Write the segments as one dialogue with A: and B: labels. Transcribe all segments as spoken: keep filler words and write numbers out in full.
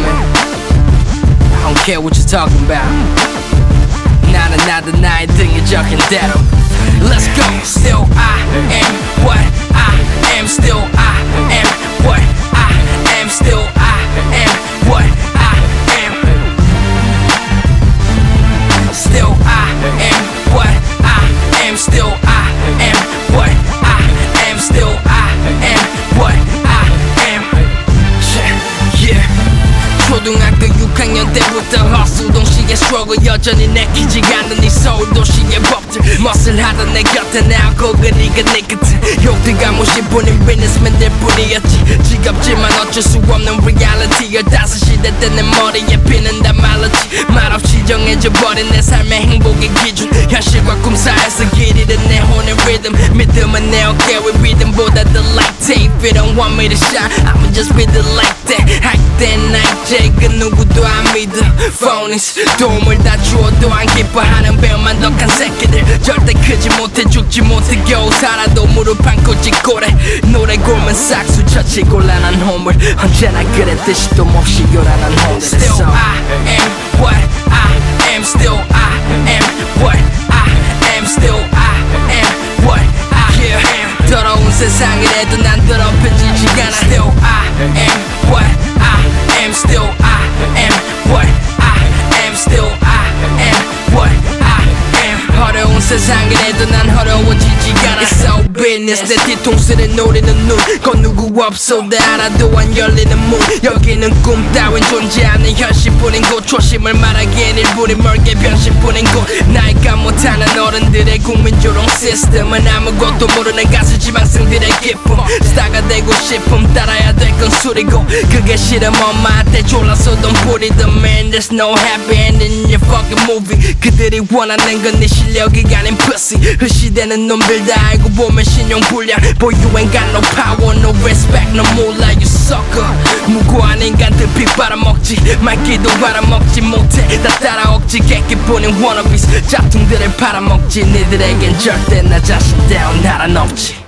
A: I don't care what you're talking about. 나는 나도 나의 등에 적힌 대로. Let's go. Still I am what I am. Still I am what I am. Still I am what I am. Still I am what I am. Still I am what I am. Still I am what I am. Yeah. 초등학교 육 학년 때부터 hustle 동시에 struggle 여전히 내키지 않는 이 서울 도시의 법들 머슬하던 내 곁에 나오고 그니까 내 끝에 욕들과 무시뿐인 businessman들 뿐이었지 지겹지만 어쩔 수 없는 reality 다섯 시대 때 내 머리에 피는단 말았지 말없이 정해져버린 내 삶의 행복의 기준 현실과 꿈 사이에서 길 잃은 내 혼의 rhythm 믿음은 내 어깨 위 믿음보다 더 like tape If you don't want me to shine I'ma just be the like that 할때 나 이제 그 누구도 안 믿어 phonies 도움을 다 주어도 안 기뻐하는 배만 덕한 새끼들 절대 크지 못해 죽지 못해 겨우 살아도 무릎 안고 짓고래 노래 골면 싹수 쳐치 곤란한 홈을 언제나 그랬듯이 또 몹시 요란한 홈들 Still I am what I am Still I am what I am Still I am what I am 더러운 세상이라도 난 더럽혀지지 않아 Still I am what I am Still I am what I am Still I am what I am 어려운 세상이라도 난 어려워지지 않아 It's so business 내 뒤통수를 노리는 눈 건 누구 없어 다 알아도 안 열리는 문 여기는 꿈 따윈 존재 않는 현실뿐인 곳 초심을 말하기엔 일부리 멀게 변신뿐인 곳 나이가 못하는 어른들의 국민조롱 시스템은 아무것도 모르는 가수 지방생들의 기쁨 스타가 되고 싶음 따라야 될 건 술이고 그게 싫음 엄마한테 졸라서 돈 뿌리던 Man there's no happy ending in your fucking movie 그들이 원하는 건 네 실력이 아닌 pussy 흐시대는 놈들 다 알고 보면 신용 불량 Boy you ain't got no power no respect no 몰라 you sucker 무고한 인간들 피 빨아먹지 말기도 빨아먹지 못해 다 따라 억지 객기뿐인 wannabes 짝퉁들을 팔아먹지 니들에겐 절대 나 자신다운 나란 없지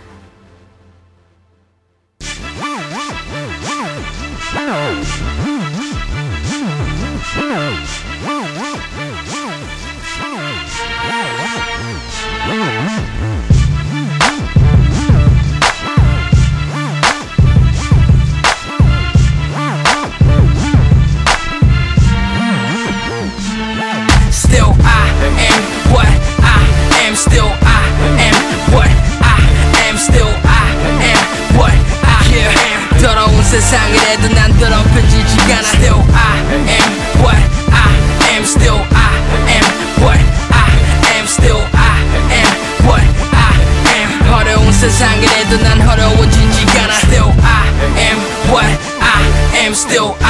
A: Still I am what I am Still I am what I am Still I am what I am 더러운 세상이라도 난 더럽혀지지 않아 Still I am what I am Still I am what I am Still I am what I am 어려운 세상이라도 난 어려워지지 않아 Still I am what I am Still